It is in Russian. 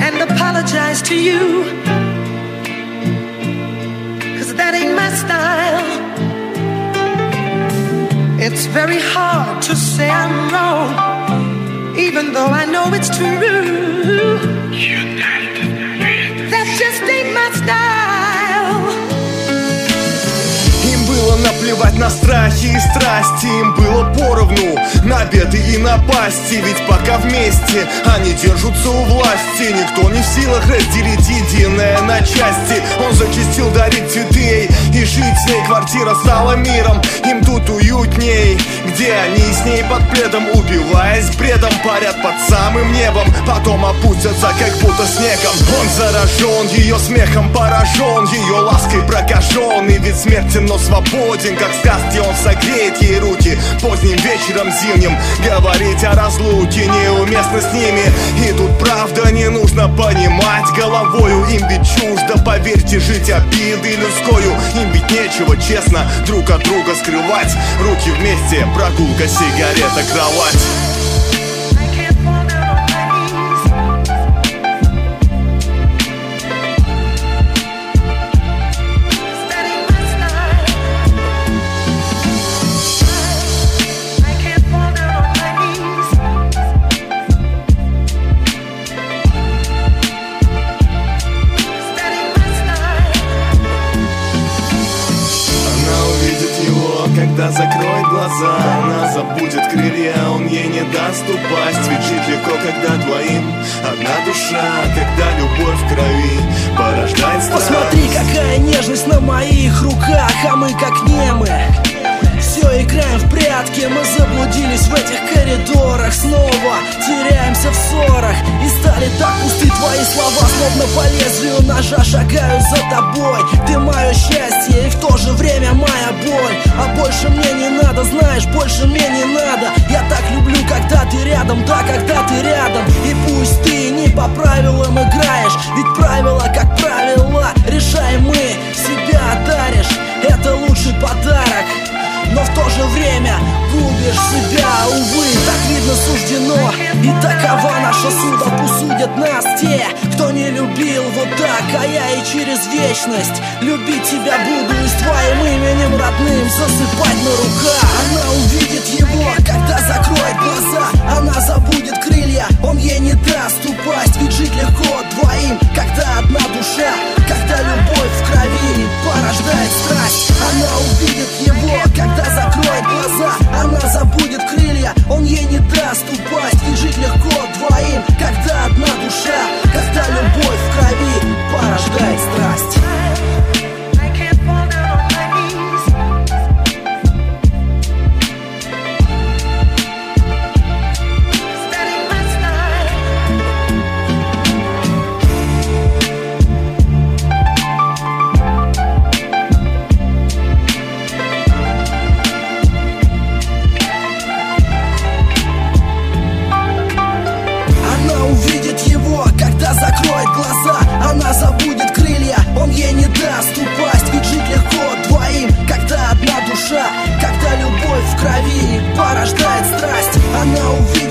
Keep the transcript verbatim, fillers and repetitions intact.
and apologize to you, 'cause that ain't my style. It's very hard to say I'm wrong, even though I know it's true. That just ain't my style. Им было наплевать на страхи и страсти, им было поровну на беды и напасти. Ведь пока вместе они держатся у власти, никто не в силах разделить единое на части. Он зачастил дарить цветы ей, и жить с ней квартира стала миром. Им тут уютней, где они с ней под пледом, убиваясь бредом, парят под самым небом, потом опустятся как будто снегом. Он заражен ее смехом, поражен ее лаской, прокажен. И ведь смертен, но свободен, как в сказке. Он согреет ей руки поздним вечером зимним. Говорить о разлуке неуместно с ними, и тут правда не нужно понимать головою. Им ведь чуждо, поверьте, жить обидой людскою. Им ведь нечего честно друг от друга скрывать. Руки вместе, прогулка, сигарета, кровать. Когда закроет глаза, она забудет крылья, он ей не даст упасть. Ведь жить легко, когда двоим одна душа, когда любовь в крови порождает страсть. Посмотри, какая нежность на моих руках, а мы как немы. Все играем в прятки, мы заблудились в этих коридорах. Снова теряемся в ссорах, и стали так пусты твои слова. Словно по лезвию ножа шагаю за тобой. Ты мое счастье и в то же время моя боль. А больше мне не надо, знаешь, больше мне не надо. Я так люблю, когда ты рядом, да, когда ты рядом. И пусть ты не по правилам играешь, ведь правила, как правило, решаем мы. Себя даришь, это лучший подарок, но в то же время губишь себя, увы, так видно суждено. И такова наша судьба, пусть судят нас те, кто не любил вот так. А я и через вечность любить тебя буду, и с твоим именем родным засыпать на руках. Она увидит его, когда закроет глаза, она забудет крылья, он ей не даст упасть. Ведь жить легко двоим, когда одна душа, когда любовь в крови порождает страсть. Она увидит его, когда закроет глаза, она забудет крылья, он ей не даст упасть. Ведь жить легко двоим, когда одна душа, когда любовь в крови порождает страсть. Закроет глаза, она забудет крылья, он ей не даст упасть. Ведь жить легко двоим, когда одна душа, когда любовь в крови порождает страсть. Она увидит